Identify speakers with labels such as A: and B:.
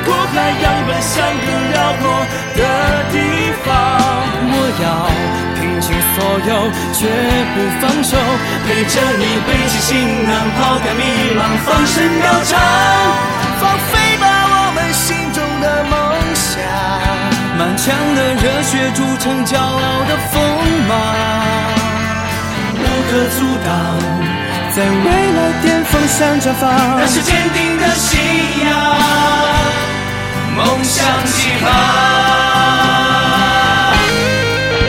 A: 苦海扬奔向更辽阔的地方。
B: 我要拼尽所有，绝不放手，
A: 陪着你背起行囊，抛开迷茫，放声高唱，
B: 放飞吧我们心中的梦想，满腔的热血铸成骄傲的锋芒，
A: 无可阻挡，
B: 在未来巅峰上绽放，
A: 那是坚定的信仰，梦想起航。